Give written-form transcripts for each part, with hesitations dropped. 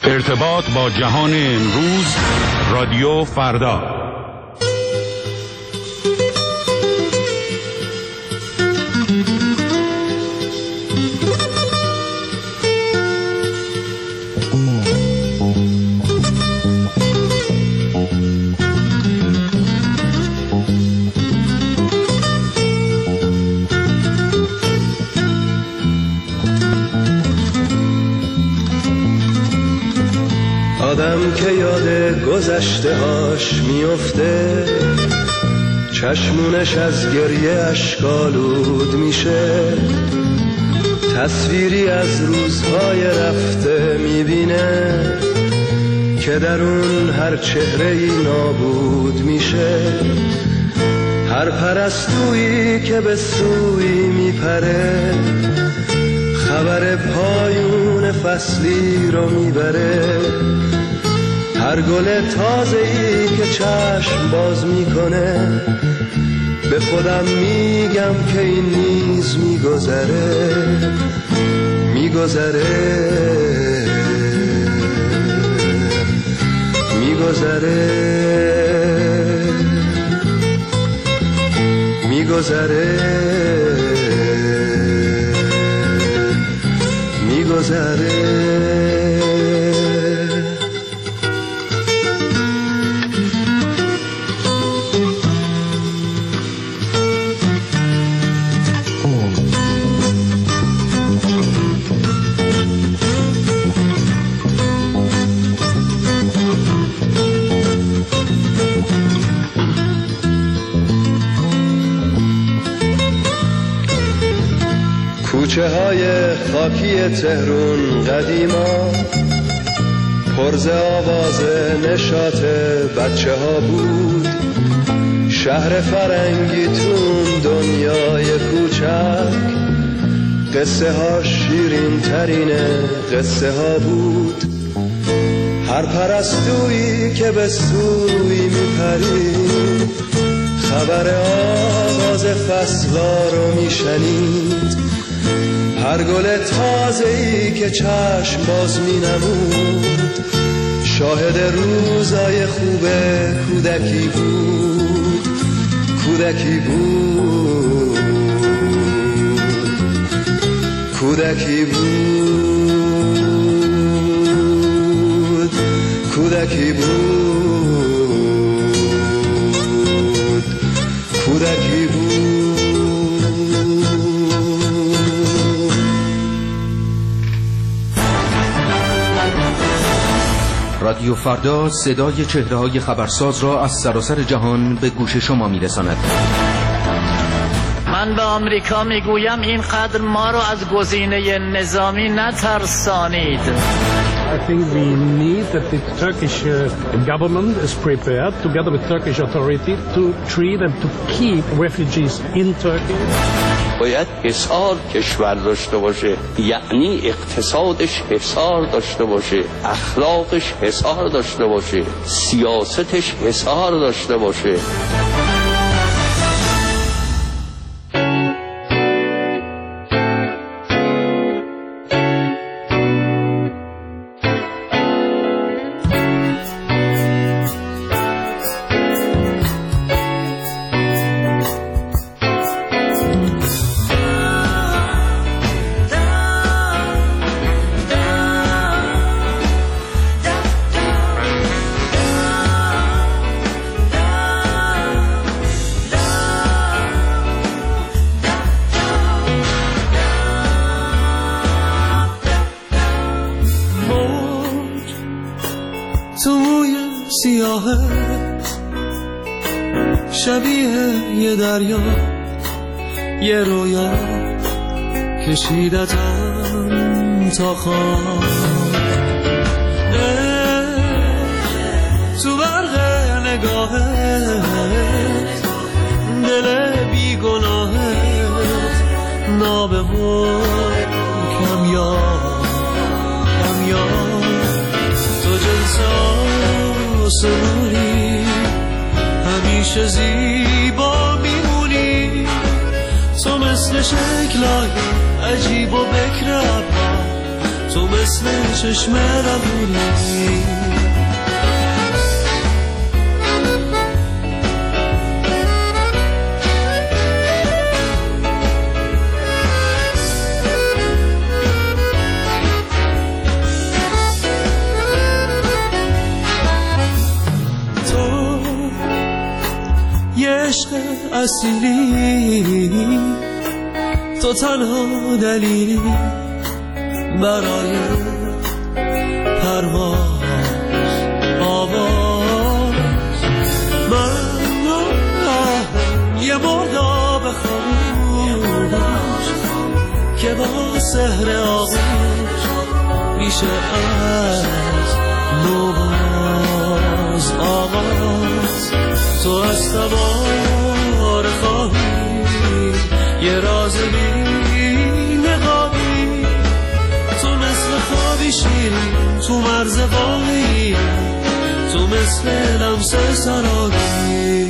ارتباط با جهان امروز، رادیو فردا. آدم که یاد گذشته هاش میفته، چشمونش از گریه اشکالود میشه، تصویری از روزهای رفته میبینه که در اون هر چهره‌ای نابود میشه. هر پرستویی که به سوی میپره، خبر پایون فصلی رو میبره. هر گل تازه‌ای که چشم باز میکنه، به خودم میگم که این نیز میگذره، میگذره، میگذره، میگذره، میگذره. کوچه های خاکی تهرون قدیما پرز آواز نشاط بچه ها بود. شهر فرنگیتون دنیای کوچک، قصه ها شیرین ترین قصه ها بود. هر پرستویی که به سوی میپرید، خبر آغاز فصلا رو میشنید. هر گل تازه‌ای که چشم باز می‌نمود، شاهد روزای خوب کودکی بود، کودکی بود، کودکی بود، کودکی بود، کودکی بود. رادیو فردا صدای چهره‌های خبرساز را از سراسر جهان به گوش شما می‌رساند. من به آمریکا میگویم اینقدر ما رو از گزینه نظامی نترسانید. I think we need that the Turkish government is prepared together with Turkish authority to treat and to keep refugees in Turkey. باید حصار کشور داشته باشه، یعنی اقتصادش حصار داشته باشه، اخلاقش حصار داشته باشه، سیاستش حصار داشته باشه. شبیه یه دریا، یه رویا کشیدتم تا خواب. تو برق نگاهت، دل بیگناهت، نابغور کمیاب، کمیاب. تو جنس آسمونی، همیشه زیبا میمونی. تو مثل شکلای عجیب و بکر ابرا، تو مثل چشم روونی. عشق اصیلی، تو تنها دلیلی برای پرواز آواز. من یه مرداب خاموش که با سحر آغوش میشه از نوباز آغاز. تو از تبار خواهی یه راز بی نقابی، تو مثل خوابی شیرین تو مرز واقعی، تو مثل لمس سرابی.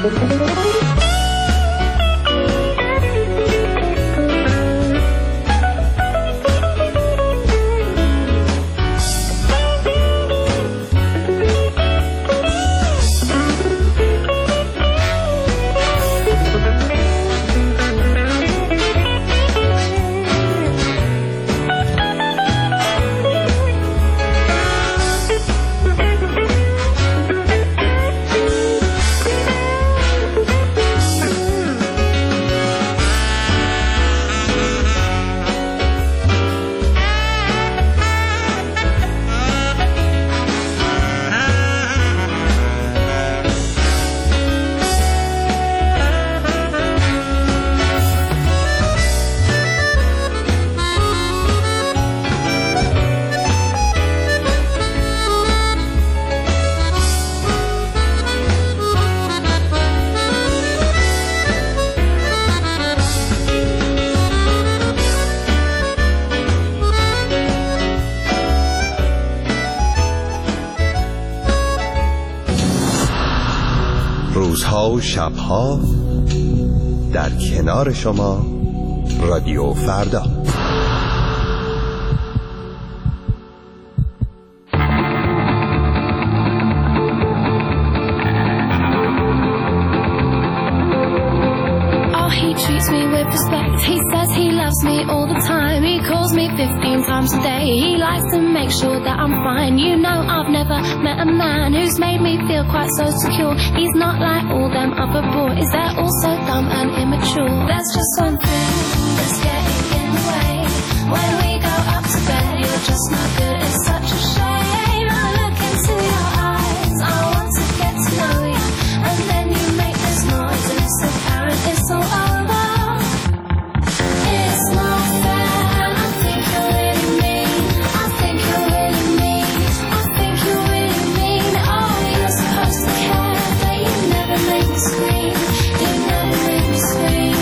روزها و شبها در کنار شما رادیو فردا. He treats me with respect. He says he loves me all the time. He calls me 15 times a day. He likes to make sure that I'm fine. You know, I've never met a man who's made me feel quite so secure. He's not like all them other boys. They're all so dumb and immature. There's just one thing that's getting in the way. When we go up to bed, you're just not good. It's such a shame. I look into your eyes. I want to get to know you. And then you make this noise. And it's apparent it's all over. It's not fair, and I think you're really mean. I think you're really mean. I think you're really mean. Oh, you're supposed to care, but you never make me scream. You never make me scream.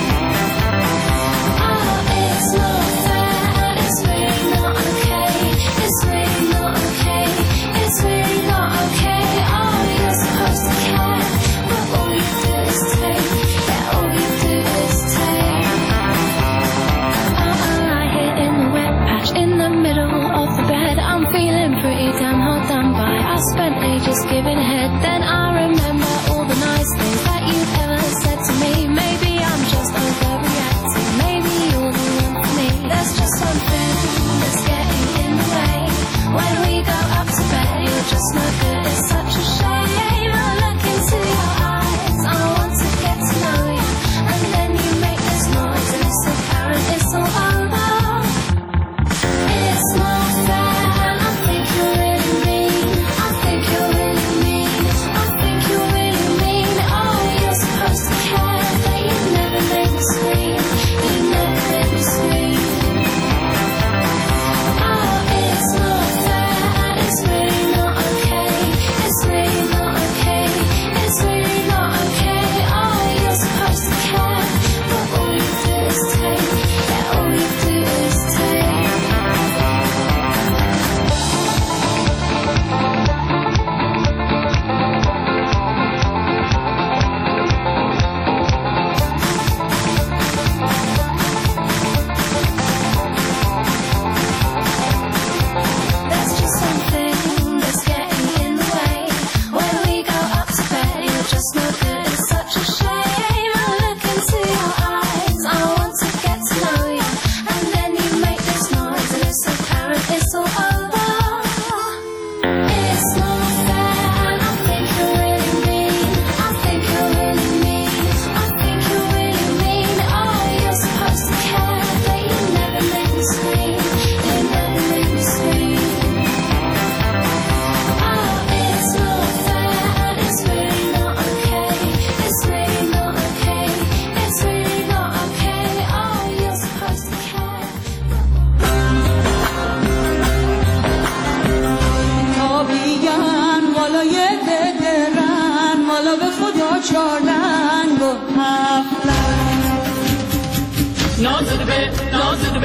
Oh, it's not fair, and it's really not okay.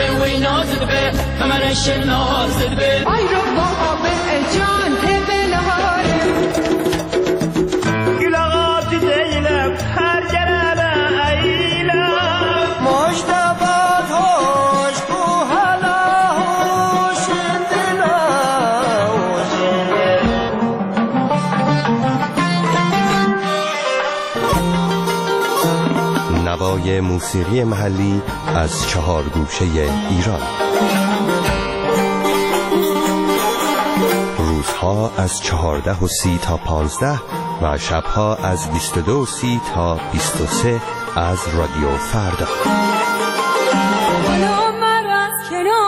وی نازد به همرش نازد به ای رو بابا به جان تبلهار گلغات دیلم هر جرابه ایلم مجتبات هوش کو حالا هوش دلا نوای موسیقی محلی از 4 گوشه ایران. روزها از 14:30 تا 15 و شبها از 22:30 تا 23 از رادیو فردا. حالا مرا از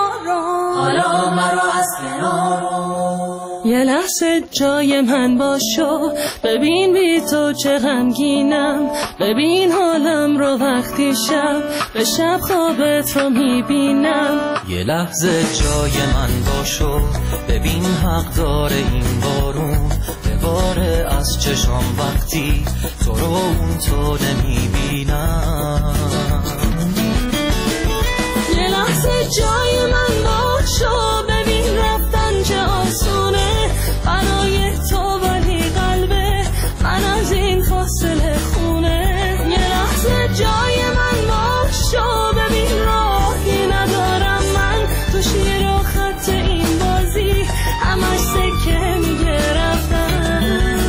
کنار یه لحظه جای من باشو، ببین بی تو چه غمگینم، ببین حالم رو وقتی شب به شب خوابت رو میبینم. یه لحظه جای من باشو، ببین حق داره این بارون بباره از چشام وقتی تو رو اون تو نمیبینم. یه لحظه جای من باشو، ببین رفتن چه آسونه برای تو ولی قلبه من از این فاصله خونه. یه لحظه جای من باشو، ببین راهی ندارم من تو شیر و خط این بازی همش سکه میگه رفتن.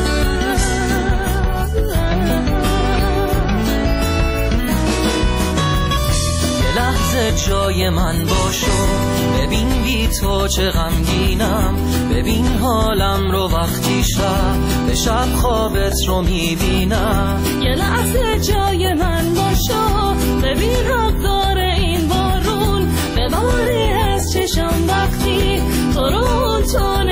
یه لحظه جای من باشو، ببین بی تو چه غمگینم، ببین حالم رو وقتی شب به شب خوابت رو میبینم. یه لحظه جای من باشو، ببین حق داره این بارون بباری از چشم وقتی تو رو تو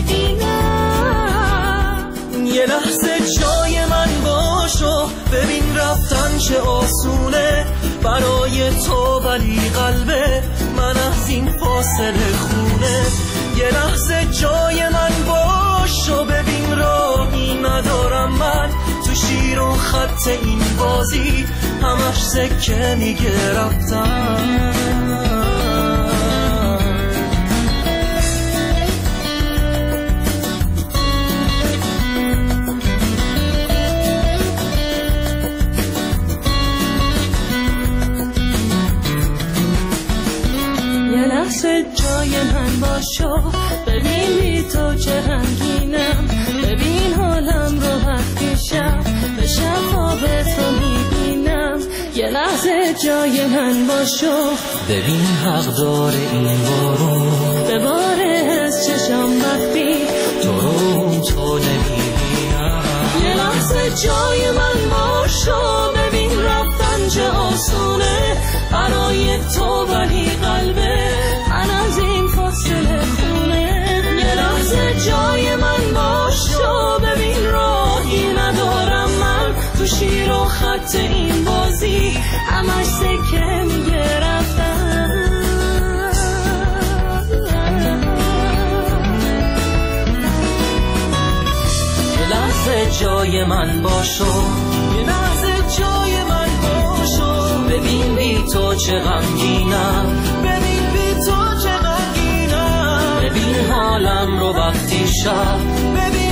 نمیبینم. یه لحظه جای من باشو، ببین رفتن چه آسونه برای تو ولی قلبه من از این فاصله خونه. یه لحظه جای من باشو، ببین راهی ندارم من تو شیر و خط این بازی همش سکه میگه رفتم. جای من باشو، ببین بی تو چه غمگینم، ببین حالم رو وقتی شب به شب خوابت رو میبینم. یه لحظه جای من باشو، ببین حق داره این بارون بباره از چشم وقتی تو رو تو نمیبینم. یه لحظه جای من باشو، ببین رفتن چه آسونه برای تو ولی قلبه من از این فاصله خونه. یه لحظه جای من باشو، ببین راهی ندارم من تو شیر و خط این بازی همش سکه میگه رفتن. یه لحظه جای من باشو، یه لحظه جای من باشو، ببین بی تو چه غمگینم، ببین بی تو چه غمگینم، ببین حالم رو وقتی شب، ببین